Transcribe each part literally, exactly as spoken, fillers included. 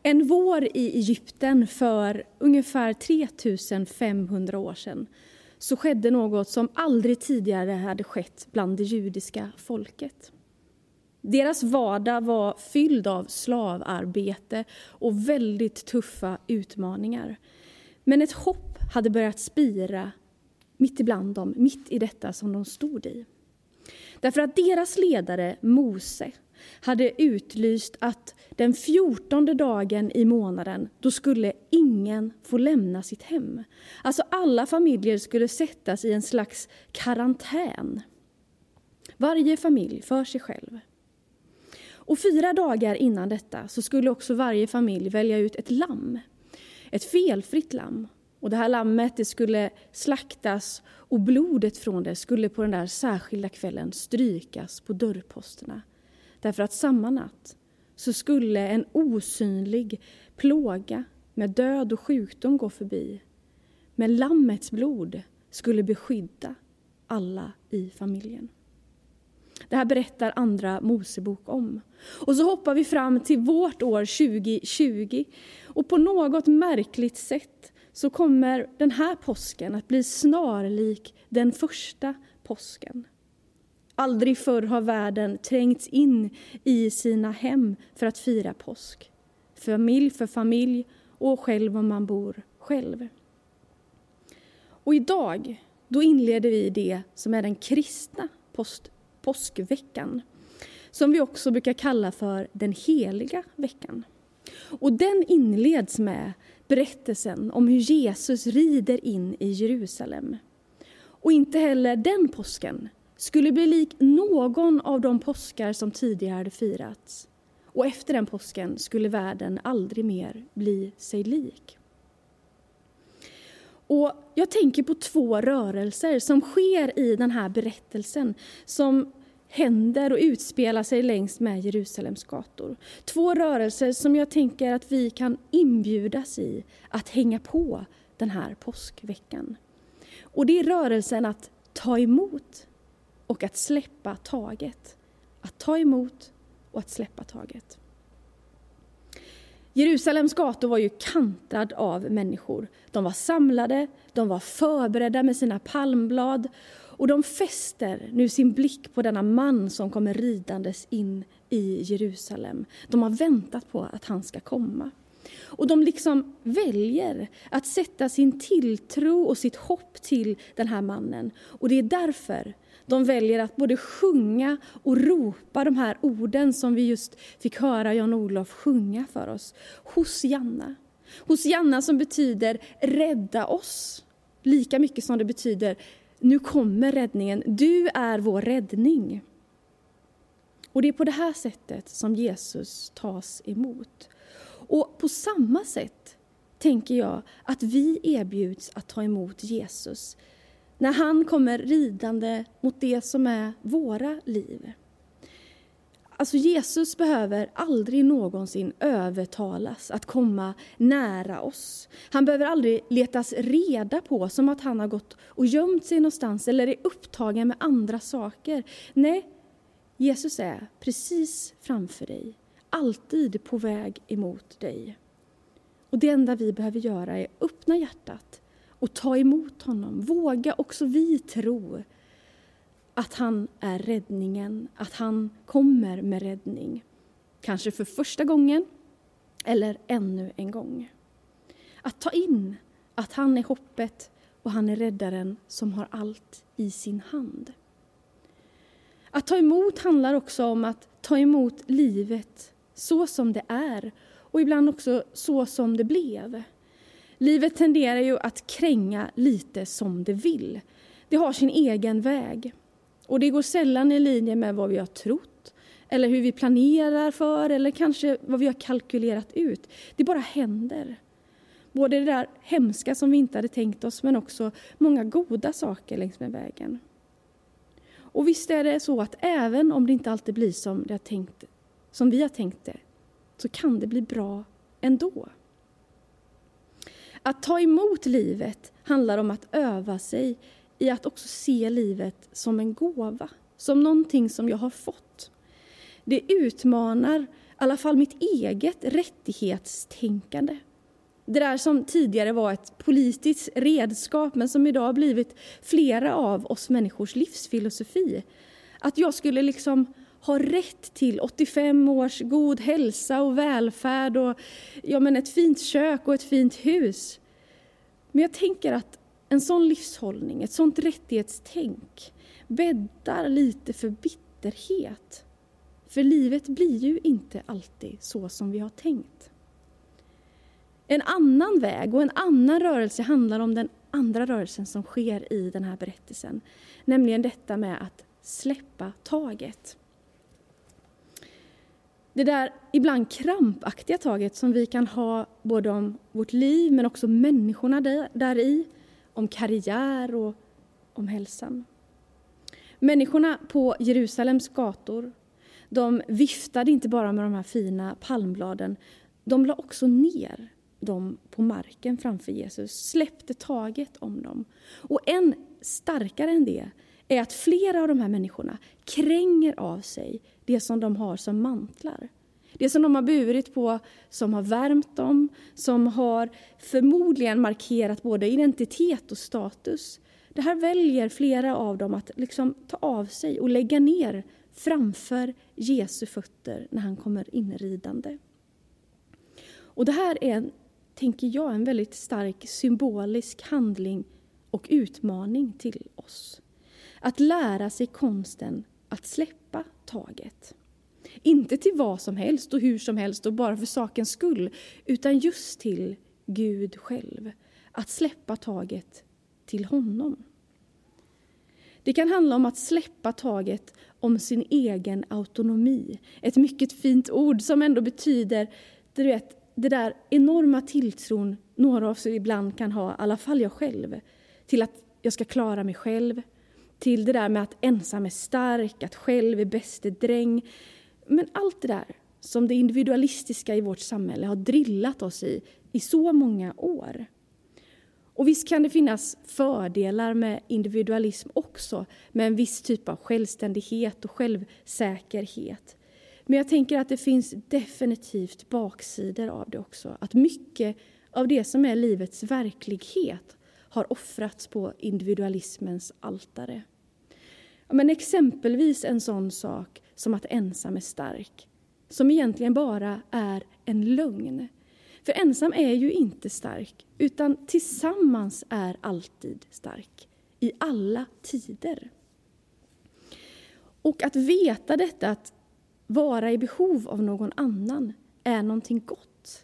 En vår i Egypten för ungefär tre tusen femhundra år sedan så skedde något som aldrig tidigare hade skett bland det judiska folket. Deras vardag var fylld av slavarbete och väldigt tuffa utmaningar. Men ett hopp hade börjat spira mitt ibland dem, mitt i detta som de stod i. Därför att deras ledare Mose hade utlyst att den fjortonde dagen i månaden, då skulle ingen få lämna sitt hem. Alltså alla familjer skulle sättas i en slags karantän. Varje familj för sig själv. Och fyra dagar innan detta så skulle också varje familj välja ut ett lamm. Ett felfritt lamm. Och det här lammet det skulle slaktas och blodet från det skulle på den där särskilda kvällen strykas på dörrposterna. Därför att samma natt så skulle en osynlig plåga med död och sjukdom gå förbi. Men lammets blod skulle beskydda alla i familjen. Det här berättar andra Mosebok om. Och så hoppar vi fram till vårt år tjugo tjugo. Och på något märkligt sätt så kommer den här påsken att bli snarlik den första påsken. Aldrig förr har världen trängts in i sina hem för att fira påsk. Familj för familj och själv om man bor själv. Och idag, då inleder vi det som är den kristna post, påskveckan. Som vi också brukar kalla för den heliga veckan. Och den inleds med berättelsen om hur Jesus rider in i Jerusalem. Och inte heller den påsken skulle bli lik någon av de påskar som tidigare hade firats. Och efter den påsken skulle världen aldrig mer bli sig lik. Och jag tänker på två rörelser som sker i den här berättelsen som händer och utspelar sig längs med Jerusalems gator. Två rörelser som jag tänker att vi kan inbjudas i att hänga på den här påskveckan. Och det är rörelsen att ta emot och att släppa taget. Att ta emot och att släppa taget. Jerusalems gator var ju kantad av människor. De var samlade, de var förberedda med sina palmblad. Och de fäster nu sin blick på denna man som kommer ridandes in i Jerusalem. De har väntat på att han ska komma. Och de liksom väljer att sätta sin tilltro och sitt hopp till den här mannen. Och det är därför de väljer att både sjunga och ropa de här orden som vi just fick höra Jan-Olof sjunga för oss. Hosianna. Hosianna som betyder rädda oss. Lika mycket som det betyder nu kommer räddningen. Du är vår räddning. Och det är på det här sättet som Jesus tas emot. Och på samma sätt tänker jag att vi erbjuds att ta emot Jesus. När han kommer ridande mot det som är våra liv. Alltså Jesus behöver aldrig någonsin övertalas att komma nära oss. Han behöver aldrig letas reda på som att han har gått och gömt sig någonstans eller är upptagen med andra saker. Nej, Jesus är precis framför dig. Alltid på väg emot dig. Och det enda vi behöver göra är öppna hjärtat och ta emot honom. Våga också vi tro att han är räddningen, att han kommer med räddning. Kanske för första gången eller ännu en gång. Att ta in att han är hoppet och han är räddaren som har allt i sin hand. Att ta emot handlar också om att ta emot livet så som det är och ibland också så som det blev. Livet tenderar ju att kränga lite som det vill. Det har sin egen väg. Och det går sällan i linje med vad vi har trott. Eller hur vi planerar för. Eller kanske vad vi har kalkylerat ut. Det bara händer. Både det där hemska som vi inte hade tänkt oss. Men också många goda saker längs med vägen. Och visst är det så att även om det inte alltid blir som, det har tänkt, som vi har tänkt det. Så kan det bli bra ändå. Att ta emot livet handlar om att öva sig i att också se livet som en gåva. Som någonting som jag har fått. Det utmanar alla fall mitt eget rättighetstänkande. Det där som tidigare var ett politiskt redskap men som idag har blivit flera av oss människors livsfilosofi. Att jag skulle liksom ha rätt till åttiofem års god hälsa och välfärd och ja, men ett fint kök och ett fint hus. Men jag tänker att en sån livshållning, ett sånt rättighetstänk bäddar lite för bitterhet. För livet blir ju inte alltid så som vi har tänkt. En annan väg och en annan rörelse handlar om den andra rörelsen som sker i den här berättelsen. Nämligen detta med att släppa taget. Det där ibland krampaktiga taget som vi kan ha både om vårt liv men också människorna där, där i, om karriär och om hälsan. Människorna på Jerusalems gator, de viftade inte bara med de här fina palmbladen, de la också ner dem på marken framför Jesus, släppte taget om dem. Och än starkare än det är att flera av de här människorna kränger av sig det som de har som mantlar. Det som de har burit på, som har värmt dem, som har förmodligen markerat både identitet och status. Det här väljer flera av dem att liksom ta av sig och lägga ner framför Jesu fötter när han kommer inridande. Och det här är, en, tänker jag, en väldigt stark symbolisk handling och utmaning till oss. Att lära sig konsten att släppa taget. Inte till vad som helst och hur som helst och bara för sakens skull, utan just till Gud själv. Att släppa taget till honom. Det kan handla om att släppa taget om sin egen autonomi. Ett mycket fint ord som ändå betyder, du vet, det där enorma tilltron några av oss ibland kan ha, i alla fall jag själv, till att jag ska klara mig själv. Till det där med att ensam är stark, att själv är bäste dräng. Men allt det där som det individualistiska i vårt samhälle har drillat oss i i så många år. Och visst kan det finnas fördelar med individualism också, med en viss typ av självständighet och självsäkerhet. Men jag tänker att det finns definitivt baksidor av det också. Att mycket av det som är livets verklighet har offrats på individualismens altare. Men exempelvis en sån sak som att ensam är stark, som egentligen bara är en lögn. För ensam är ju inte stark, utan tillsammans är alltid stark, i alla tider. Och att veta detta, att vara i behov av någon annan, är någonting gott.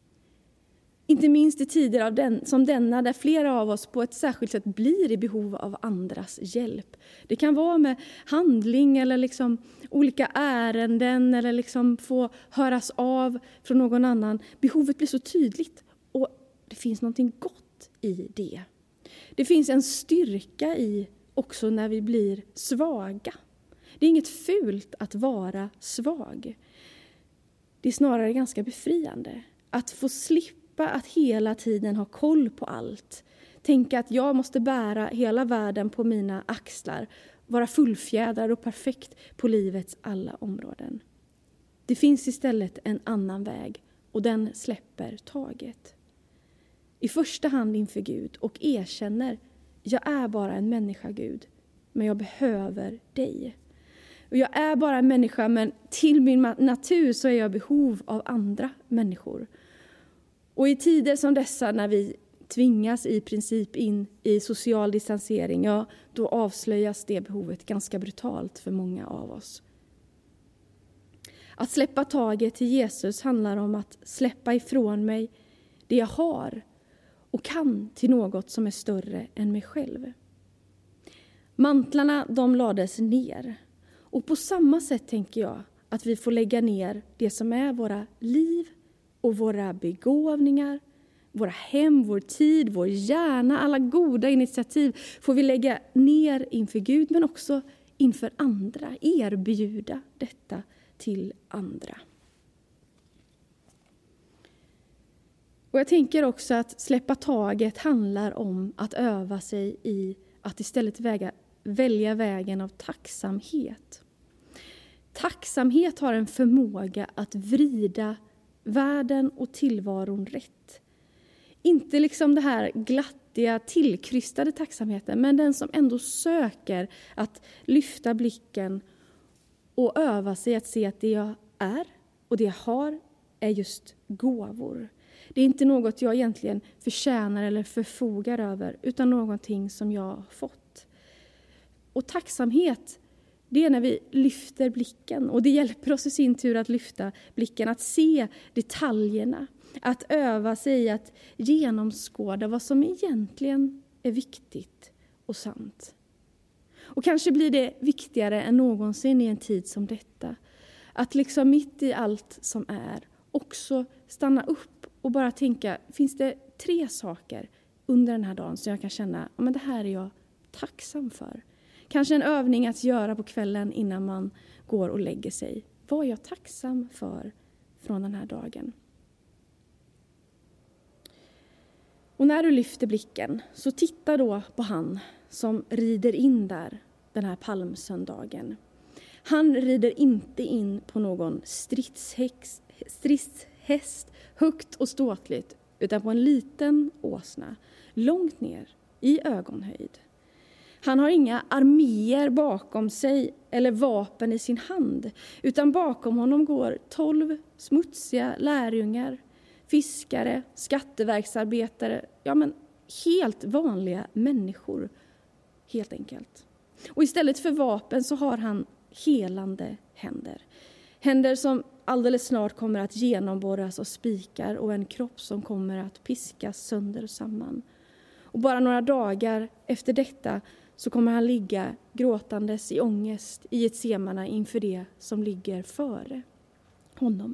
Inte minst i tider av den, som denna, där flera av oss på ett särskilt sätt blir i behov av andras hjälp. Det kan vara med handling eller liksom olika ärenden eller liksom få höras av från någon annan. Behovet blir så tydligt och det finns någonting gott i det. Det finns en styrka i också när vi blir svaga. Det är inget fult att vara svag. Det är snarare ganska befriande att få slippa att hela tiden ha koll på allt. Tänka att jag måste bära hela världen på mina axlar. Vara fullfjädrad och perfekt på livets alla områden. Det finns istället en annan väg och den släpper taget. I första hand inför Gud och erkänner, jag är bara en människa, Gud, men jag behöver dig. Och jag är bara en människa, men till min natur så är jag i behov av andra människor. Och i tider som dessa, när vi tvingas i princip in i social distansering, ja, då avslöjas det behovet ganska brutalt för många av oss. Att släppa taget till Jesus handlar om att släppa ifrån mig det jag har och kan till något som är större än mig själv. Mantlarna, de lades ner. Och på samma sätt tänker jag att vi får lägga ner det som är våra liv och våra begåvningar, våra hem, vår tid, vår hjärna, alla goda initiativ får vi lägga ner inför Gud men också inför andra, erbjuda detta till andra. Och jag tänker också att släppa taget handlar om att öva sig i att istället väga, välja vägen av tacksamhet. Tacksamhet har en förmåga att vrida världen och tillvaron rätt. Inte liksom det här glattiga, tillkrystade tacksamheten, men den som ändå söker att lyfta blicken och öva sig att se att det jag är och det jag har är just gåvor. Det är inte något jag egentligen förtjänar eller förfogar över, utan någonting som jag har fått. Och tacksamhet, det är när vi lyfter blicken. Och det hjälper oss i sin tur att lyfta blicken, att se detaljerna. Att öva sig i att genomskåda vad som egentligen är viktigt och sant. Och kanske blir det viktigare än någonsin i en tid som detta. Att liksom mitt i allt som är också stanna upp och bara tänka, finns det tre saker under den här dagen som jag kan känna, ja, men det här är jag tacksam för. Kanske en övning att göra på kvällen innan man går och lägger sig. Vad är jag tacksam för från den här dagen? Och när du lyfter blicken så titta då på han som rider in där den här palmsöndagen. Han rider inte in på någon stridshäst, stridshäst högt och ståtligt, utan på en liten åsna långt ner i ögonhöjd. Han har inga arméer bakom sig eller vapen i sin hand, utan bakom honom går tolv smutsiga lärjungar, fiskare, skatteverksarbetare, ja men helt vanliga människor helt enkelt. Och istället för vapen så har han helande händer. Händer som alldeles snart kommer att genomborras av spikar och en kropp som kommer att piskas sönder och samman. Och bara några dagar efter detta så kommer han ligga gråtandes i ångest i ett semana inför det som ligger före honom.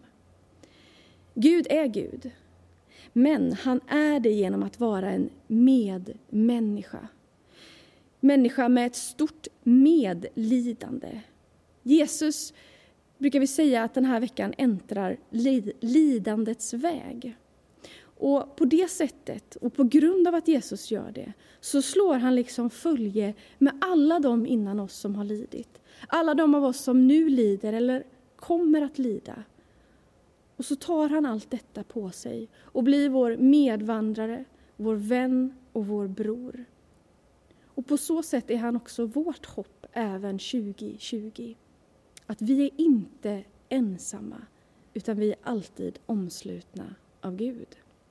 Gud är Gud, men han är det genom att vara en medmänniska. Människa med ett stort medlidande. Jesus brukar vi säga att den här veckan äntrar lidandets väg. Och på det sättet, och på grund av att Jesus gör det, så slår han liksom följe med alla de innan oss som har lidit. Alla de av oss som nu lider eller kommer att lida. Och så tar han allt detta på sig och blir vår medvandrare, vår vän och vår bror. Och på så sätt är han också vårt hopp även tjugo tjugo. Att vi är inte ensamma, utan vi är alltid omslutna av Gud.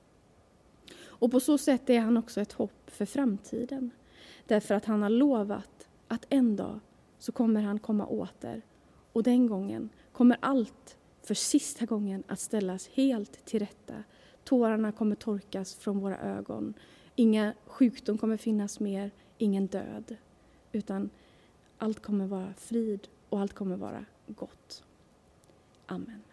Och på så sätt är han också ett hopp för framtiden. Därför att han har lovat att en dag så kommer han komma åter. Och den gången kommer allt för sista gången att ställas helt till rätta. Tårarna kommer torkas från våra ögon. Inga sjukdom kommer finnas mer, ingen död. Utan allt kommer vara frid och allt kommer vara gott. Amen.